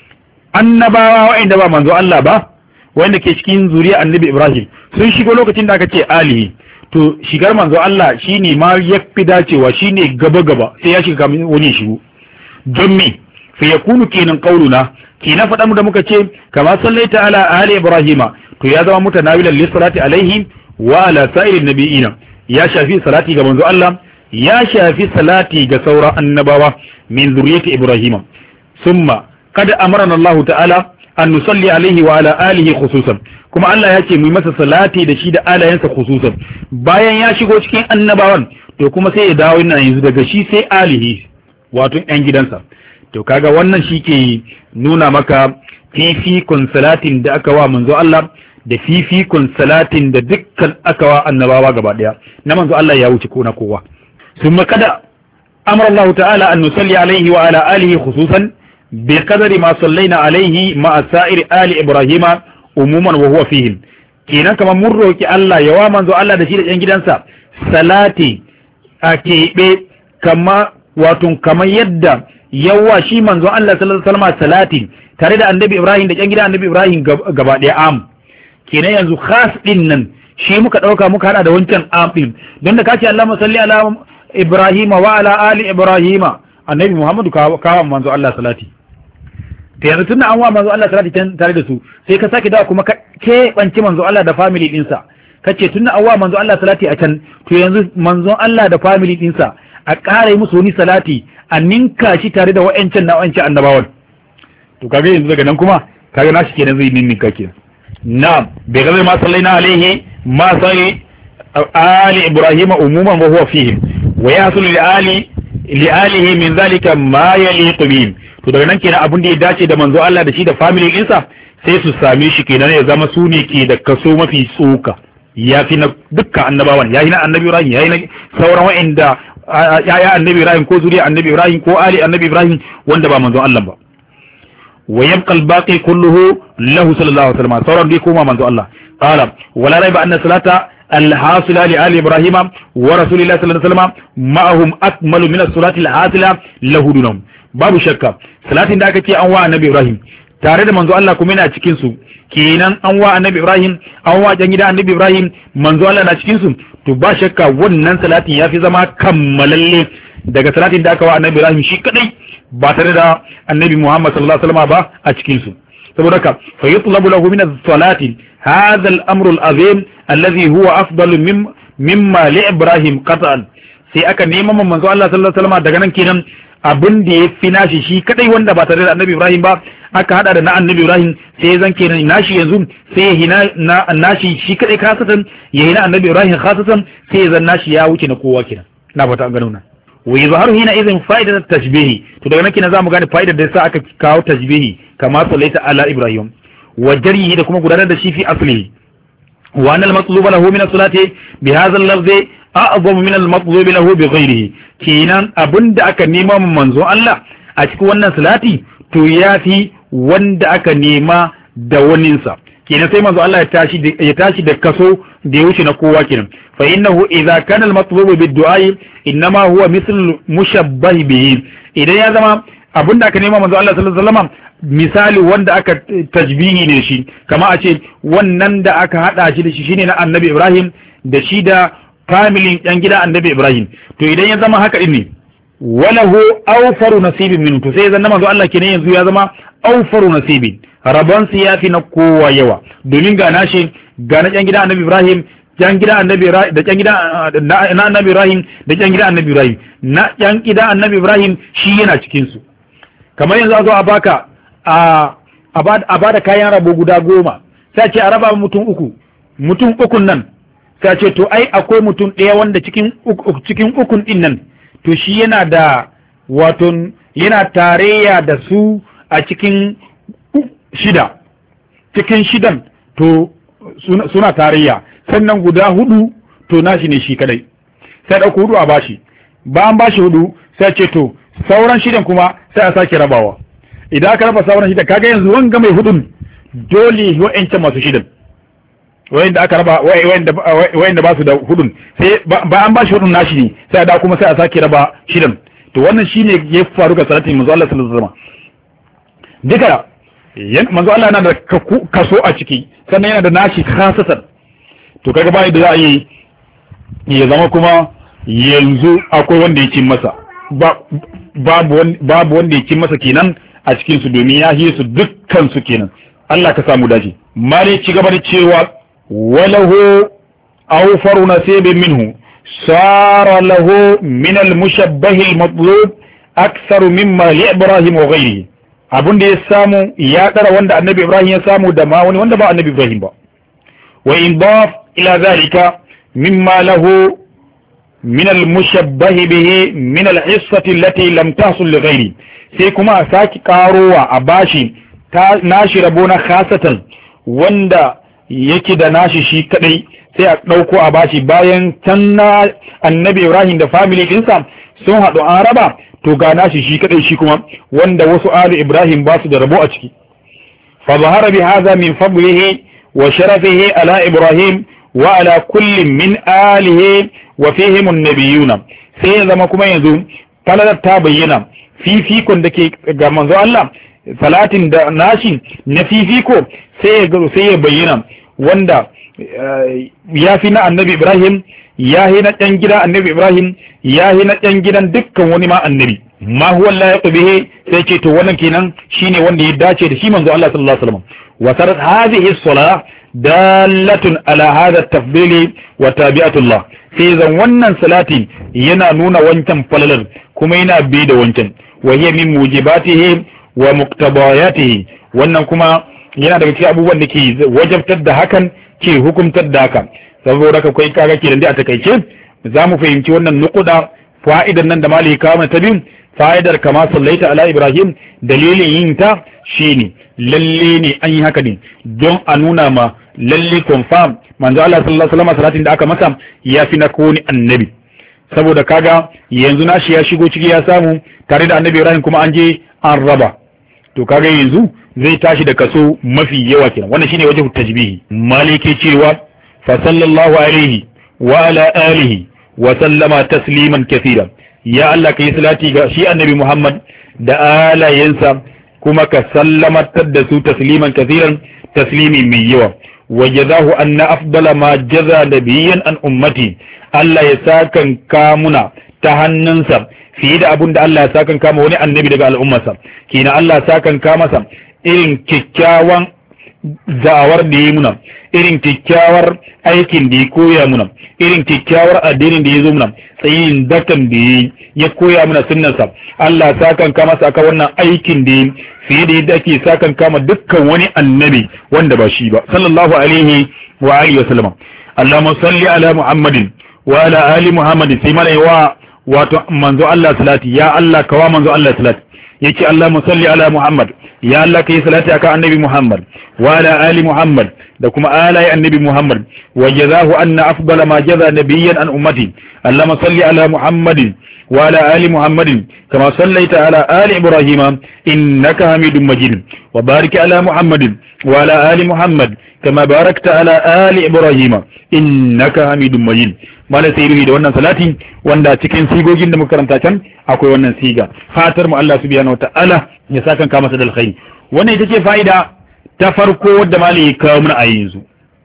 A: annabawa wa'inda ba manzo Allah ba wanda ke cikin zuriya annabi Ibrahim sun shigo lokacin da aka ce alihi to shigar manzo Allah shine ma yafi dacewa shine gaba gaba sai ya shiga kamin wani shigo don me fa yakunu kenan qauluna kina faɗa mu da muka ce kama sallaita ala ali ibrahima to ya zama mutanawilan lis salati alaihi wa ala sa'irin nabiyina ya shafi salati ga manzo Allah ya shafi salati ga sauran annabawa min zuriyati ibrahima summa kad amarna Allah ta'ala an nusalli alaihi wa ala alihi khususan kuma Allah ya ce mu masa salati da shi da alayansa khususan bayan ya shigo cikin annabawan to kuma sai ya dawo ina yanzu daga shi sai alihi wato ɗan gidansa to kaga wannan shi ke nuna maka fifikon salatin da aka wa manzo Allah da fifikon salatin da dukkan aka wa annabawa gaba daya na manzo Allah ya wuce ko na kowa summa kada amara Allah ta'ala an nusalli alaihi wa ala alihi khususan bi qadari ma sallaina alaihi ma sa'ir ali ibrahima umuman wa huwa fihim kenan kamar mun roki Allah ya wa manzo Allah da shi da yan gidansa salati a keɓe kama wato kamar yadda yawa shi manzo Allah sallallahu alaihi wasallam salati tare da annabi Ibrahim da yan gidan annabi Ibrahim gaba daya am kenan yanzu khas din nan shi muka dauka muka hada da wancan am din don da kace Allahumma salli ala Ibrahim wa ala ali Ibrahim annabi Muhammadu kawo manzo Allah salati to yanzu tunda an wa manzo Allah salati tare da su sai ka sake dawo kuma ke banci manzo Allah da family dinsa kace tunda an wa manzo Allah salati a can to yanzu manzo Allah da family dinsa a ƙara musu wani salati a ninka shi tare da wa'ancan na wa'ancan annabawan to kaga yanzu daga nan kuma kaga nashi kenan zai ninninka kenan na'am bai gaza ma sallaina alaihi ma sai ali ibrahim umuman wa huwa fihim wa yasul li ali li alihi min zalika ma yaliqu bihim to daga nan kenan abin da ya dace da manzo Allah da shi da family ɗinsa sai su same shi kenan ya zama su ne ke da kaso mafi tsoka ya fi na dukkan annabawan ya yi na annabi Ibrahim ya yi na sauran wa'inda ya annabi Ibrahim ko zuriya annabi Ibrahim ko ali annabi Ibrahim wanda ba manzo Allah ba wa yabqa al-baqi kulluhu lahu sallallahu alaihi wasallam sauran dai kuma manzo Allah qala wala raiba anna salata al-hasila li ali Ibrahim wa rasulillahi sallallahu alaihi wasallam ma'ahum akmalu min as-salati al-hasila lahu dunhum babu shakka salatin da aka ce an wa annabi Ibrahim tare da manzo Allah kuma yana cikin su kenan an wa annabi Ibrahim an wa jan gida annabi Ibrahim manzo Allah na cikin su to ba shakka wannan salatin yafi zama kammalalle daga salatin da aka wa annabi Ibrahim shi kadai ba tare da annabi Muhammad sallallahu alaihi wasallam ba a cikin su saboda haka fa yutlabu lahu min as-salati hadha al-amru al-azim alladhi huwa afdalu mim mimma li Ibrahim qat'an sai aka neman manzo Allah sallallahu alaihi wasallam daga nan kenan abin da ya fi nashi shi kadai wanda ba tare da annabi Ibrahim ba aka hada da na annabi Ibrahim sai zan kenan nashi yanzu sai ya hina na nashi shi kadai kasatan ya hina annabi Ibrahim khasatan sai zan nashi ya wuce na kowa kenan na fata an gano na wa yazharu hina idan fa'idat tashbihi to daga nan kenan zamu gane fa'idar da yasa aka kawo tashbihi kama sallaita ala Ibrahim wa jarihi da kuma gudanar da shi fi aslihi wa anal matluba lahu min as-salati bi hadha al-lafzi a'zamu min al-matlub lahu bi ghayrihi kenan abinda aka nema manzo Allah a cikin wannan salati to yafi wanda aka nema da waninsa kenan sai manzo Allah ya tashi ya tashi da kaso da ya wuce na kowa kenan fa innahu idza kana al-matlub bid-du'a inma huwa mithl mushabbah bihi idan ya zama abinda aka nema manzo Allah sallallahu alaihi wasallam misali wanda aka tajbihi ne shi kama a ce wannan da aka hada shi da shi shine na annabi Ibrahim da shi da familin yan gida annabi Ibrahim to idan ya zama haka din ne walahu awfaru nasibin min to sai zan manzo Allah kenan yanzu ya zama awfaru nasibin rabon su yafi na kowa yawa domin ga nashi ga na yan gida annabi Ibrahim yan gida annabi da yan gida na annabi Ibrahim da yan gida annabi Ibrahim na yan gida annabi Ibrahim shi yana cikin su kamar yanzu a zo a baka a a bada kayan rabo guda goma sai ce a raba mutum uku mutum ukun nan sai ce to ai akwai mutum ɗaya wanda cikin cikin ukun din nan to shi yana da wato yana tarayya da su a cikin shida cikin shidan to suna, suna tarayya sannan guda hudu to nashi ne shi kadai sai ɗauko hudu a bashi ba an bashi hudu sai ce to sauran shidan kuma sai a sake rabawa idan aka raba sauran shidan kaga yanzu wanga mai hudun dole wa'ancan masu shidan wayanda aka raba wayanda ba su da hudun sai ba an bashi hudun nashi ne sai da kuma sai a sake raba shidan to wannan shine ya faru ga salatin manzo Allah sallallahu alaihi wasallam duka manzo Allah yana da kaso a ciki sannan yana da nashi khasatan to kaga bai da za a yi ya zama kuma yanzu akwai wanda ya cin masa babu wanda ya cin masa kenan a cikin su domin ya hiye su dukkan su kenan Allah ka samu dace mali ci gaba da cewa walahu awfaru nasibin minhu sara lahu min al-mushabbah al-matlub akthar mimma li Ibrahim wa ghayrihi abun da ya samu ya dara wanda annabi Ibrahim ya samu da ma wani wanda ba annabi Ibrahim ba wa in daf ila zalika mimma lahu من المشبه به من الحصة التي لم تحصل لغيره sai kuma a saki karowa a bashi ta nashi rabona khasatan wanda yake da nashi shi kadai sai a dauko a bashi bayan can na annabi Ibrahim da family dinsa sun hadu an raba to ga nashi shi kadai shi kuma wanda wasu ali Ibrahim ba su da rabo a ciki fa zahara bi hadha min fadlihi wa sharafihi ala Ibrahim wa ala kulli min alihi wa fihim annabiyuna sai ya zama kuma yanzu falalar ta bayyana fifikon da ke ga manzo Allah salatin da nashi na fifiko sai ya sai ya bayyana wanda ya fi na annabi Ibrahim ya hi na ɗan gidan annabi Ibrahim ya hi na ɗan gidan dukkan wani ma annabi ma huwa la yaqbihi sai ce to wannan kenan shine wanda ya dace da shi manzo Allah sallallahu alaihi wasallam wa sarat hadhihi as-salah dalatun ala hadha at-tafdili wa tabi'atullah sai zan wannan salati yana nuna wancan falalar kuma yana bi da wancan wa hiya min mujibatihi wa muqtabayatihi wannan kuma yana daga cikin abubuwan da ke wajabtar da hakan ke hukumtar da haka saboda ka kai kaga kenan dai a takaice zamu fahimci wannan nukuda fa'idan nan da malai kawo mana ta biyu fa'idar kama sallaita ala Ibrahim dalilin yin ta shine lalle ne an yi haka ne don a nuna ma lalle confirm manzo Allah sallallahu alaihi wasallam salatin da aka masa ya fi na koni annabi saboda kaga yanzu nashi ya shigo ciki ya samu tare da annabi Ibrahim kuma an je an raba to kaga yanzu zai tashi da kaso mafi yawa kenan wannan shine wajhu tajbihi malike cewa fa sallallahu alaihi wa ala alihi wa sallama tasliman kathira ya Allah kai salati ga shi annabi Muhammad da alayensa kuma ka sallamatar da su tasliman kathiran taslimi mai yawa wajazahu anna afdala ma jaza nabiyyan an ummati Allah ya sakan kamuna ta hannunsa fiye da abin da Allah ya sakan kama wani annabi daga al'ummarsa kina Allah ya sakan kama sa irin kikkiawan da'awar da ya muna irin kyakkyawar aikin da ya koya muna irin kyakkyawar addinin da ya zo muna tsayin dakan da ya ya koya muna sunnarsa Allah sakan kama sa aka wannan aikin da ya fiye da yadda ake sakan kama dukkan wani annabi wanda ba shi ba sallallahu alaihi wa alihi wa sallama Allahumma salli ala Muhammadin wa ala ali Muhammadin sai malai wa wato manzo Allah salati ya Allah kawa manzo Allah salati yace Allahumma salli ala Muhammad ya Allah kai salati aka annabi Muhammad wa ala ali Muhammad da kuma alai annabi Muhammad wa jazahu anna afdala ma jaza nabiyyan an ummati Allahumma salli ala Muhammadin wa ala ali Muhammadin kama sallaita ala ali Ibrahim innaka Hamidum Majid wa barik ala Muhammadin wa ala ali Muhammad kama barakta ala ali Ibrahim innaka Hamidum Majid mala sai da wannan salati wanda cikin sigogin da muka karanta can akwai wannan siga fatar mu Allah subhanahu wataala ya saka ka masa da alkhairi wannan ita ce fa'ida ta farko wadda malai ya kawo mana a yanzu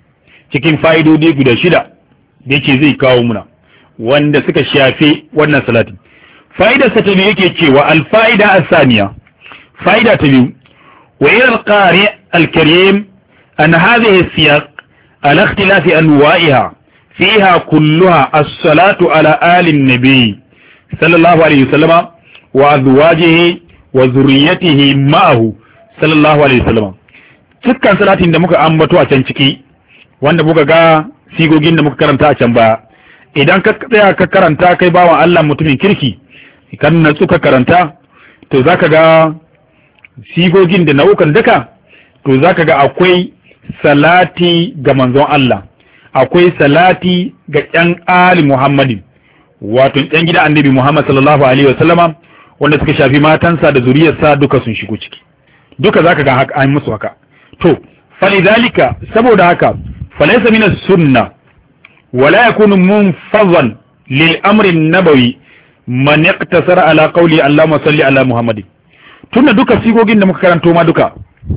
A: cikin fa'idodi guda shida da yake zai kawo muna wanda suka shafe wannan salati fa'idar sa ta biyu yake cewa al-fa'ida as-saniya fa'ida ta biyu wa ila al-qari' al-karim an hadhihi as-siyaq ala ikhtilafi anwa'iha فيها كلها الصلاة على آل النبي صلى الله عليه وسلم وأزواجه وذريته معه صلى الله عليه وسلم dukkan salatin da muka ambato a can ciki wanda muka ga sigogin da muka karanta a can baya idan ka tsaya ka karanta kai bawan Allah mutumin kirki kan natsu ka karanta to zaka ga sigogin da nau'ukan duka to zaka ga akwai salati ga manzon Allah akwai salati ga ƴan ali Muhammadin wato ƴan gidan annabi Muhammad sallallahu alaihi wasallama wanda suka shafi matansa da zuriyarsa duka sun shigo ciki duka zaka ga haka an musu haka to falidhalika saboda haka falaysa min as-sunnah wala yakunu munfazan lil amri an-nabawi man iqtasara ala qawli Allahumma salli ala Muhammadin tunda duka sigogin da muka karanto ma duka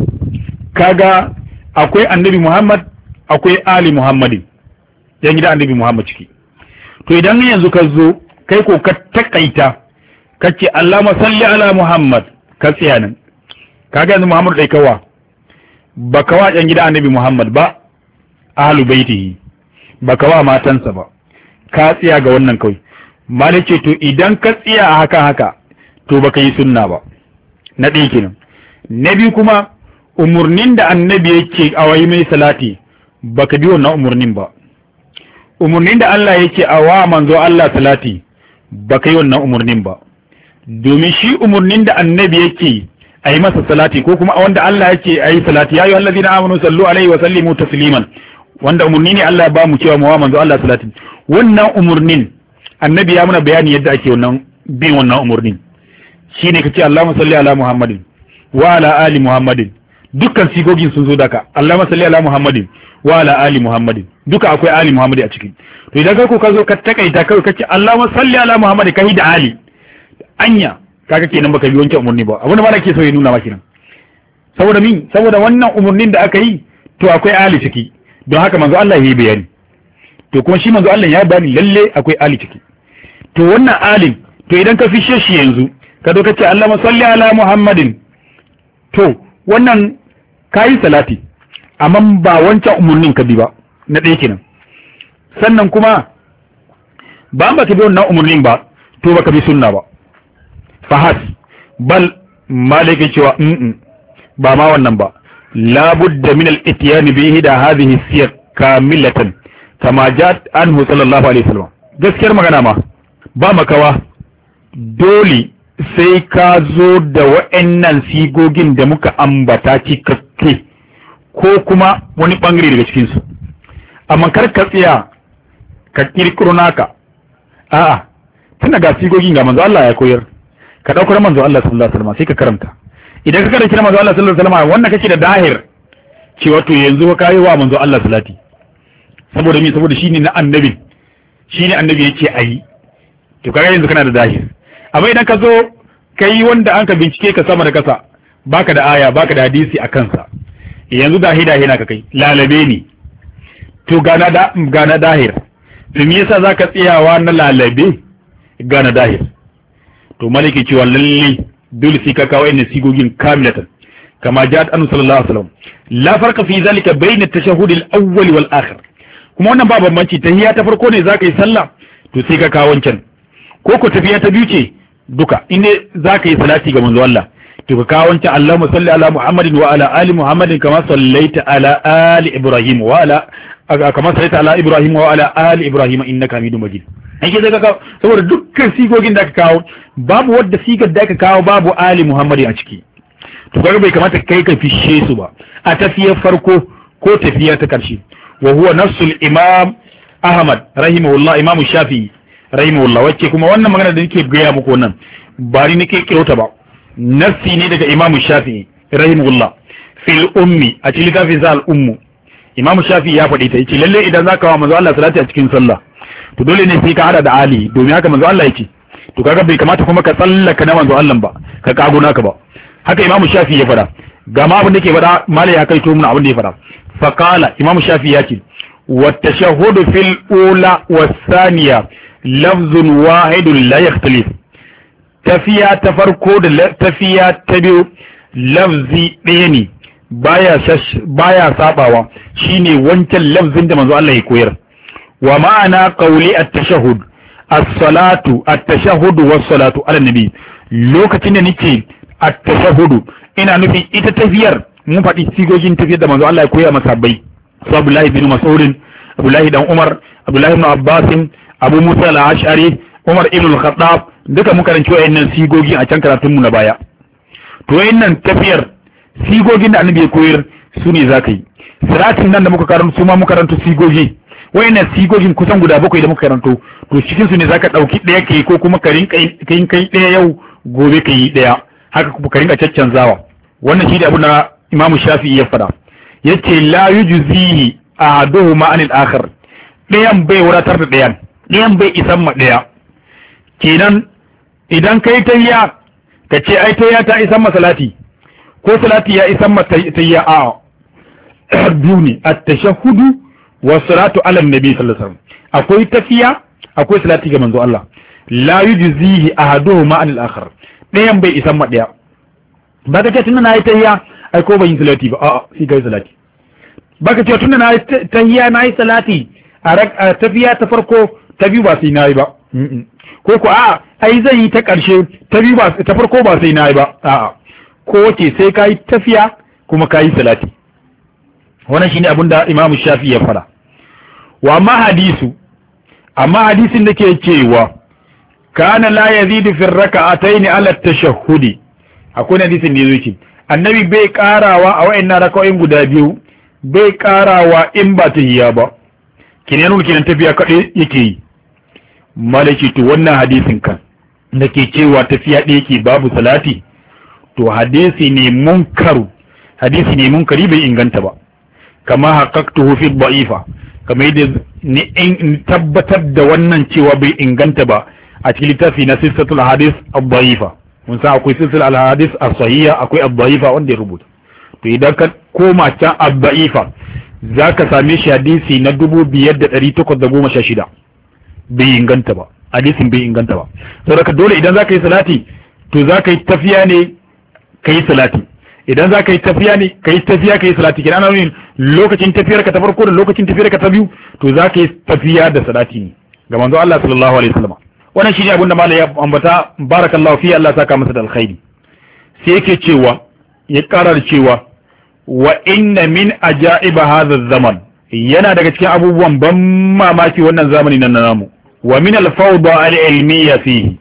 A: kaga akwai annabi Muhammad akwai ali Muhammadin yan gida annabi Muhammad ciki to idan yanzu ka zo kai ko ka takaita kace Allahumma salli ala Muhammad ka tsaya nan kaga yanzu Muhammad dai kawa ba kawa yan gida annabi Muhammad ba ahlu baitihi ba kawa matansa ba ka tsaya ga wannan kawai malai ce to idan ka tsaya a haka haka to baka yi sunna ba na ɗaya kenan na biyu kuma umurnin da annabi yake a wai mai salati baka bi wannan umurnin ba umurnin da Allah yake a wa manzo Allah salati baka yi wannan umurnin ba domin shi umurnin da annabi yake a yi masa salati ko kuma wanda Allah yake a yi salati ya yi allazina amanu sallu alaihi wa sallimu tasliman wanda umurni ne Allah ya ba mu cewa mu wa manzo Allah salati wannan umurnin annabi ya muna bayani yadda ake wannan bin wannan umurnin shine kace Allahumma salli ala Muhammadin wa ala ali Muhammadin dukkan sigogin sun zo daka Allahumma salli ala Muhammadin wa ala ali Muhammadin duka akwai ali Muhammadin a ciki to idan kai ko ka zo ka takaita kai kace Allahumma salli ala Muhammadin kai da ali anya kaga kenan baka bi wancan umurni ba abin da ba nake so ya nuna maki nan saboda min saboda wannan umurnin da aka yi to akwai ali ciki don haka manzo Allah ya yi bayani to kuma shi manzo Allah ya bani lalle akwai ali ciki to wannan alin to idan ka fishe shi yanzu ka zo ka ce Allahumma salli ala Muhammadin to wannan kayi salati amma ba wancan umurnin ka bi ba na ɗaya kenan sannan kuma ba ba ka bi wannan umurnin ba to baka bi sunna ba fahas bal malaka cewa mm ba ma wannan ba la budda min al-ityan bihi da hadhihi siyar kamilatan kama jat anhu sallallahu alaihi wasallam gaskiyar magana ma ba makawa dole sai ka zo da wa'annan sigogin da muka ambata cikakke ko kuma wani bangare daga cikinsu amma kar ka tsaya ka kirkiro naka a'a tunda ga sigogin ga manzo Allah ya koyar ka daukar manzo Allah sallallahu alaihi wasallam sai ka karanta idan ka karanta manzo Allah sallallahu alaihi wasallam wannan kake da dahir cewa to yanzu ka yi wa manzo Allah salati saboda me saboda shine na annabi shine annabi yake ayi to kaga yanzu kana da dahir amma idan ka zo kai wanda an ka bincike ka sama da kasa baka da aya baka da hadisi a kansa yanzu dahi dahi na ka kai lalabe ne to gana da gana dahir to me yasa zaka tsayawa na lalabe gana dahir to maliki cewa lalle dole sai ka kawo inna sigogin kamilatan kama ja'at annu sallallahu alaihi wasallam la farqa fi zalika bayna at-tashahhud al-awwal wal akhir kuma wannan ba bambanci tahiyya ta farko ne zaka yi sallah to sai ka kawo wancan ko ko tafiya ta biyu ce duka inda zaka yi salati ga manzo Allah to ka kawo wancan Allahumma salli ala Muhammadin wa ala ali Muhammadin kama sallaita ala ali Ibrahim wa ala kama sallaita ala Ibrahim wa ala ali Ibrahim innaka Hamidum Majid ake zaka kawo saboda dukkan sigogin da ka kawo babu wadda sigar da ka kawo babu ali Muhammadin a ciki to kaga bai kamata kai ka fishe su ba a tafiyar farko ko tafiya ta karshe wa huwa nafsul imam Ahmad rahimahullah imam Shafi'i rahimahullah wacce kuma wannan magana da nake gaya muku wannan ba ni nake kirota ba nafsi ne daga imam Shafi'i rahimahullah fil ummi a cikin littafin sa al ummu imam Shafi'i ya faɗi ta yace lalle idan zaka wa manzo Allah salati a cikin sallah to dole ne sai ka hada da ali domin haka manzo Allah yake to kaga bai kamata kuma ka tsallaka na manzo Allah ba ka kago naka ba haka imam Shafi'i ya faɗa ga ma abin da ke faɗa malai ya kai to mun abin da ya faɗa fa qala imam Shafi'i ya ce wa tashahhudu fil ula was thaniya lafzun wahidun la yakhtalif tafiya ta farko da tafiya ta biyu lafzi ɗaya ne baya baya sabawa shine wancan lafzin da manzo Allah ya koyar wa ma'ana qawli at-tashahhud as-salatu at-tashahhud was-salatu ala nabi lokacin da nake at-tashahhud ina nufin ita tafiyar mun faɗi sigogin tafiyar da manzo Allah ya koya masa bai su Abdullahi bin Mas'ud, Abdullahi dan Umar, Abdullahi ibn Abbas, Abu Musa al-Ash'ari, Umar ibn al-Khattab, duka mun karanci wayannan sigogin a can karatun mu na baya. To wayannan tafiyar sigogin da annabi ya koyar su ne zaka yi. Siratin nan da muka karanto su ma muka karanto sigogi. Wayannan sigogin kusan guda bakwai da muka karanto, to cikin su ne zaka dauki daya kai ko kuma ka rinka kai kai daya yau gobe kai daya. Haka kuma ka rinka caccanzawa. Wannan shi da abu na Imam Shafi'i ya fada. Yace la yujzihi ahaduhuma anil akhar. Dayan bai wadatar da dayan. Dayan bai isan ma daya. Kenan idan kai tayya ka ce ai tayya ta isan ma salati ko salati ya isan ma tayya a biyu ne at-tashahhudu wa salatu ala nabi sallallahu alaihi wasallam. Akwai tafiya akwai salati ga manzo Allah. La yujzihi ahaduhuma anil akhar. Dayan bai isan ma daya. Ba ka ce tunda na yi tayya ai ko ban yi salati ba a'a sai kai salati. Ba ka ce tunda na yi tayya na yi salati a tafiya ta farko ta biyu ba sai na yi ba. Ko ko a ai zan yi ta ƙarshe ta biyu ba ta farko ba sai na yi ba a'a ko wace sai ka yi tafiya kuma ka yi salati. Wannan shine abin da Imam Shafi ya fara. Wa amma hadisu amma hadisin da ke cewa kana la yazidu fi rak'atayn ala at-tashahhudi, akwai hadisin da yake annabi bai karawa a wayannan rak'o'in guda biyu, bai karawa in ba tahiyya ba. Kinan nuna kinan tafiya kadai yake yi. Malaki to wannan hadisin kan da ke cewa tafiya ɗaya yake babu salati, to hadisi ne munkaru, hadisi ne munkari bai inganta ba. Kama haqqaqtuhu fi dha'ifa, kamar yadda ni in tabbatar da wannan cewa bai inganta ba a cikin littafi na silsilatul hadis ad-dha'ifa. Mun san akwai silsilatul hadis as-sahiha, akwai ad-dha'ifa wanda ya rubuta. To idan ka koma can ad-dha'ifa zaka same shi hadisi na dubu biyar da ɗari takwas da goma sha shida. Bai inganta ba, hadisin bai inganta ba. Saboda dole idan zaka yi salati to zaka yi tafiya ne kai salati. Idan zaka yi tafiya ne kai tafiya kai salati. Kina nan lokacin tafiyar ka ta farko da lokacin tafiyar ka ta biyu to zaka yi tafiya da salati ne ga manzo Allah sallallahu alaihi wasallam. Wannan shine abin da malai ya ambata, barakallahu fi, Allah saka masa da alkhairi. Sai yake cewa ya karar cewa wa inna min ajaiba hadha zaman, yana daga cikin abubuwan ban mamaki wannan zamani nan namu. Wa min al-fawda al-ilmiyya fihi,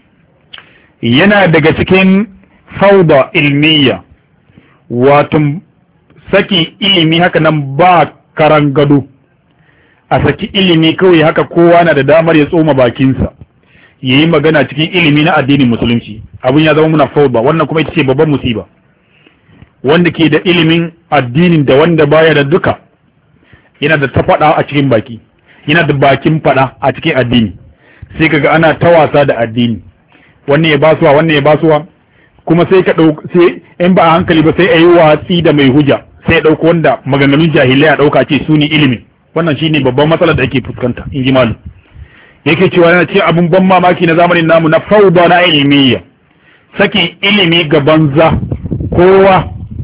A: yana daga cikin fawda ilmiyya, wato saki ilimi haka nan ba karan gado, a saki ilimi kawai haka kowa na da damar ya tsoma bakinsa yayi magana cikin ilimi na addinin musulunci. Abun ya zama muna fawda, wannan kuma ita ce babban musiba. Wanda ke da ilimin addinin da wanda baya da duka yana da ta faɗa a cikin baki, yana da bakin faɗa a cikin addini. Sai kaga ana ta wasa da addini, wannan ya basuwa wannan ya basuwa, kuma sai ka ɗauka, sai in ba a hankali ba sai a yi watsi da mai hujja, sai ya ɗauko wanda maganganun jahilai a ɗauka ce su ne ilimin. Wannan shine babban matsalar da ake fuskanta, in ji malu. Yake cewa yana cikin abun ban mamaki na zamanin namu na fauda na ilimiyya, sakin ilimi ga banza, kowa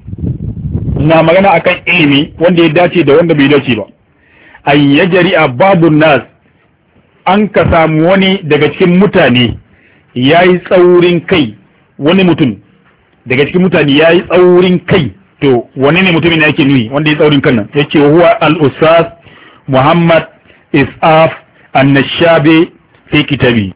A: na magana akan ilimi wanda ya dace da wanda bai dace ba. An yajari a babu nas, an ka samu wani daga cikin mutane ya yi tsaurin kai, wani mutum daga cikin mutane ya yi tsaurin kai. To wani ne mutumin da yake nuni wanda ya tsaurin kan nan? Yake huwa al-ustaz Muhammad Is'af an-Nashabi fi kitabi.